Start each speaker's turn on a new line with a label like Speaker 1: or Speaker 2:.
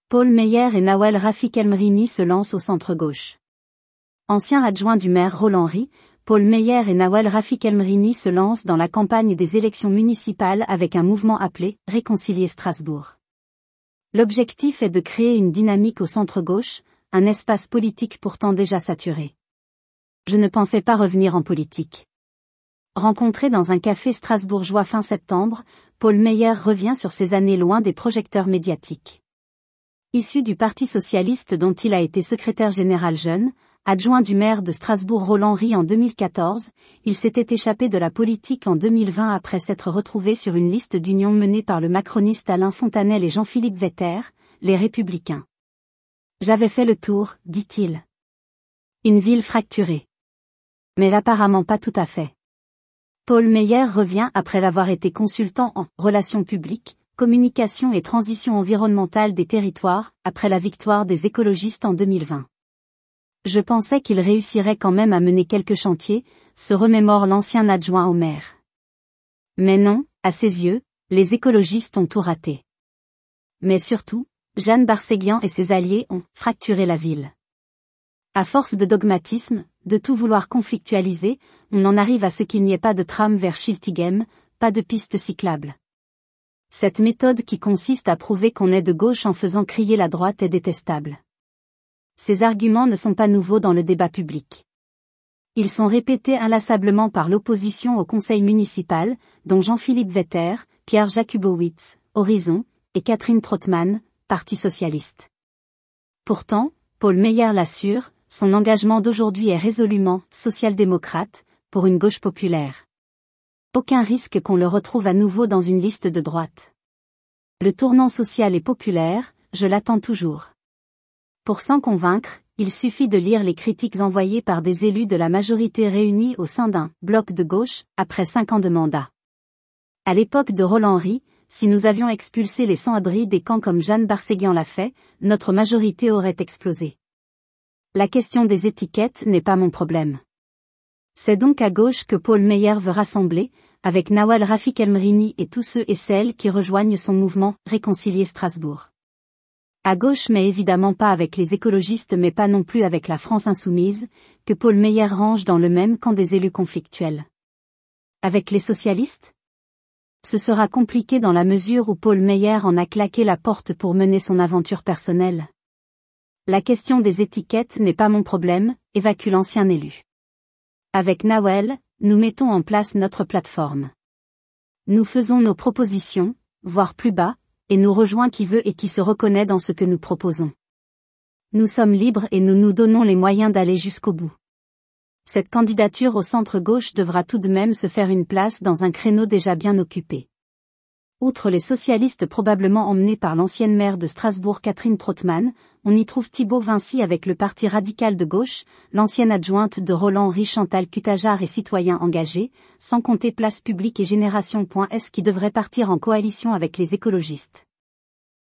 Speaker 1: Paul Meyer et Nawal Rafik El-Mrini se lancent au centre-gauche. Ancien adjoint du maire Roland Ry, Paul Meyer et Nawal Rafik El-Mrini se lancent dans la campagne des élections municipales avec un mouvement appelé « Réconcilier Strasbourg ». L'objectif est de créer une dynamique au centre-gauche, un espace politique pourtant déjà saturé. Je ne pensais pas revenir en politique. Rencontré dans un café strasbourgeois fin septembre, Paul Meyer revient sur ses années loin des projecteurs médiatiques. Issu du Parti socialiste dont il a été secrétaire général jeune, adjoint du maire de Strasbourg Roland Ry en 2014, il s'était échappé de la politique en 2020 après s'être retrouvé sur une liste d'union menée par le macroniste Alain Fontanel et Jean-Philippe Vetter, les Républicains. J'avais fait le tour, dit-il. Une ville fracturée. Mais apparemment pas tout à fait. Paul Meyer revient après avoir été consultant en relations publiques, communication et transition environnementale des territoires, après la victoire des écologistes en 2020. Je pensais qu'il réussirait quand même à mener quelques chantiers, se remémore l'ancien adjoint au maire. Mais non, à ses yeux, les écologistes ont tout raté. Mais surtout, Jeanne Barséguian et ses alliés ont fracturé la ville. À force de dogmatisme, de tout vouloir conflictualiser, on en arrive à ce qu'il n'y ait pas de tram vers Schiltigheim, pas de piste cyclable. Cette méthode qui consiste à prouver qu'on est de gauche en faisant crier la droite est détestable. Ces arguments ne sont pas nouveaux dans le débat public. Ils sont répétés inlassablement par l'opposition au conseil municipal, dont Jean-Philippe Vetter, Pierre Jakubowicz, Horizon, et Catherine Trottmann, Parti socialiste. Pourtant, Paul Meyer l'assure, son engagement d'aujourd'hui est résolument social-démocrate, pour une gauche populaire. Aucun risque qu'on le retrouve à nouveau dans une liste de droite. Le tournant social et populaire, je l'attends toujours. Pour s'en convaincre, il suffit de lire les critiques envoyées par des élus de la majorité réunis au sein d'un « bloc de gauche » après 5 ans de mandat. À l'époque de Roland Ry, si nous avions expulsé les sans-abri des camps comme Jeanne Barséguian l'a fait, notre majorité aurait explosé. La question des étiquettes n'est pas mon problème. C'est donc à gauche que Paul Meyer veut rassembler, avec Nawal Rafik El-Mrini et tous ceux et celles qui rejoignent son mouvement « Réconcilier Strasbourg ». À gauche mais évidemment pas avec les écologistes mais pas non plus avec la France insoumise, que Paul Meyer range dans le même camp des élus conflictuels. Avec les socialistes ? Ce sera compliqué dans la mesure où Paul Meyer en a claqué la porte pour mener son aventure personnelle. La question des étiquettes n'est pas mon problème, évacue l'ancien élu. Avec Nawal, nous mettons en place notre plateforme. Nous faisons nos propositions, voire plus bas, et nous rejoint qui veut et qui se reconnaît dans ce que nous proposons. Nous sommes libres et nous nous donnons les moyens d'aller jusqu'au bout. Cette candidature au centre-gauche devra tout de même se faire une place dans un créneau déjà bien occupé. Outre les socialistes probablement emmenés par l'ancienne maire de Strasbourg Catherine Trottmann, on y trouve Thibault Vinci avec le Parti radical de gauche, l'ancienne adjointe de Roland Ry Chantal Cutajar et Citoyens engagés, sans compter Place Publique et Génération.s qui devraient partir en coalition avec les écologistes.